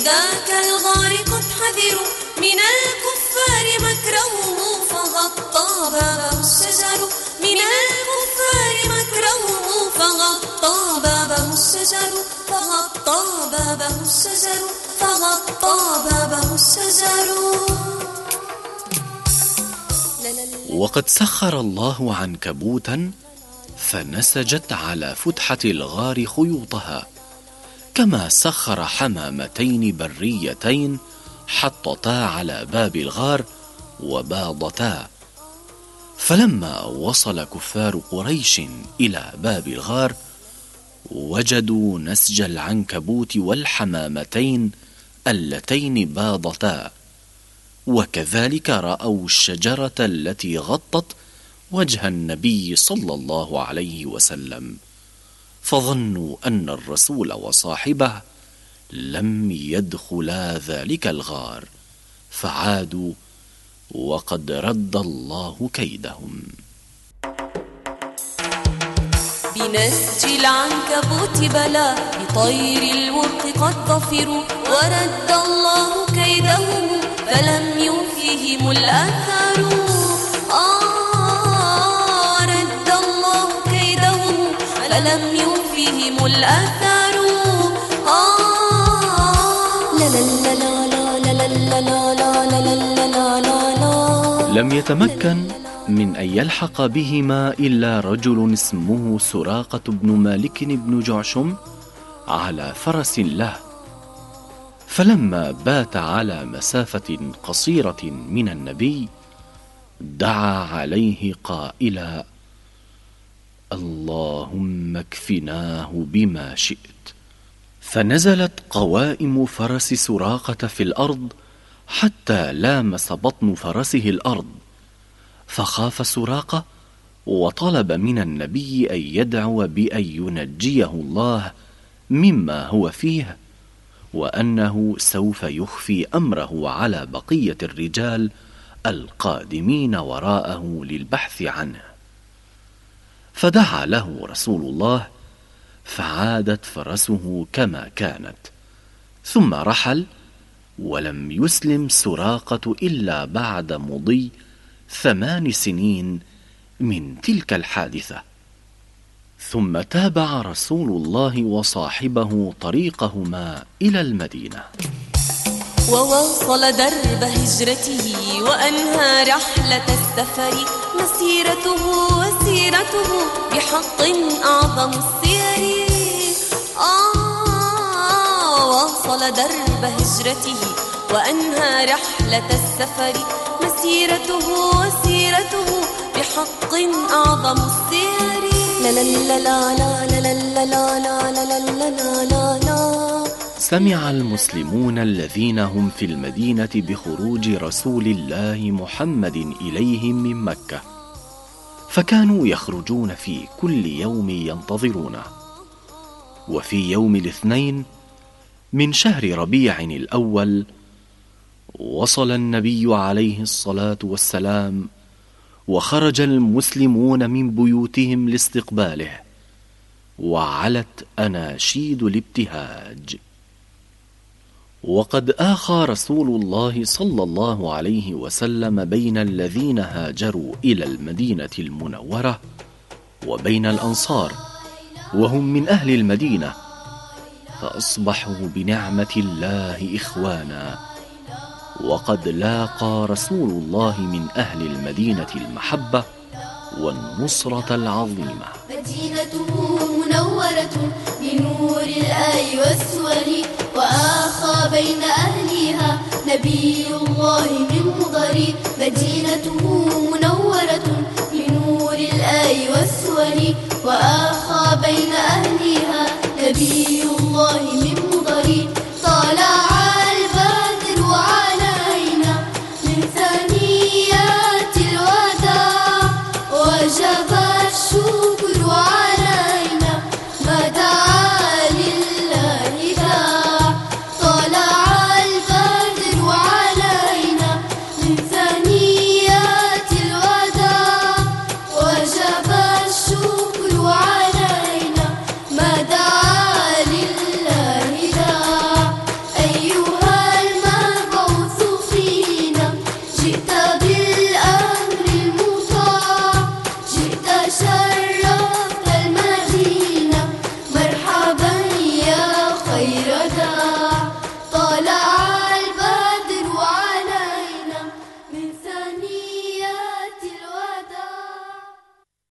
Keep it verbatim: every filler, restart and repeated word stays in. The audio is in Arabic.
ذاك الغار قد حذروا من الكفار مكرهم فغطى بابه الشجر من الكفار مكرهم فغطى بابه الشجر فغطى بابه الشجر فغطى بابه الشجر. وقد سخر الله عنكبوتا فنسجت على فتحة الغار خيوطها، كما سخر حمامتين بريتين حطتا على باب الغار وباضتا. فلما وصل كفار قريش إلى باب الغار وجدوا نسج العنكبوت والحمامتين اللتين باضتا، وكذلك رأوا الشجرة التي غطت وجه النبي صلى الله عليه وسلم، فظنوا أن الرسول وصاحبه لم يدخلا ذلك الغار، فعادوا وقد رد الله كيدهم. بنسج العنكبوت بلا بطير الورق قد ظفروا، ورد الله كيدهم فلم يوفهم الأثر. آه رد الله كيدهم فلم يوفهم الأثر. آه لا لا لا لا لا لا لا لا لا لا لا. لم يتمكن من أن يلحق بهما إلا رجل اسمه سراقة بن مالك بن جعشم على فرس له، فلما بات على مسافة قصيرة من النبي دعا عليه قائلا: اللهم اكفناه بما شئت. فنزلت قوائم فرس سراقة في الأرض حتى لامس بطن فرسه الأرض، فخاف سراقة وطلب من النبي أن يدعو بأن ينجيه الله مما هو فيه، وأنه سوف يخفي أمره على بقية الرجال القادمين وراءه للبحث عنه. فدعا له رسول الله فعادت فرسه كما كانت، ثم رحل، ولم يسلم سراقة إلا بعد مضي ثمان سنين من تلك الحادثة. ثم تابع رسول الله وصاحبه طريقهما إلى المدينة، وواصل درب هجرته وأنهى رحلة السفر، مسيرته وسيرته بحق أعظم السير. آه واصل درب هجرته وأنهى رحلة السفر، مسيرته وسيرته بحق أعظم السير. لا لا لا لا لا لا لا لا لا لا لا لا. سمع المسلمون الذين هم في المدينة بخروج رسول الله محمد إليهم من مكة، فكانوا يخرجون في كل يوم ينتظرونه. وفي يوم الاثنين من شهر ربيع الأول وصل النبي عليه الصلاة والسلام، وخرج المسلمون من بيوتهم لاستقباله، وعلت أناشيد الابتهاج. وقد آخى رسول الله صلى الله عليه وسلم بين الذين هاجروا إلى المدينة المنورة وبين الأنصار، وهم من أهل المدينة، فأصبحوا بنعمة الله إخوانا. وقد لاقى رسول الله من أهل المدينة المحبة والنصرة العظيمة. مدينته منورة بنور الآي والسور، وآخى بين أهلها نبي الله من مضر. مدينته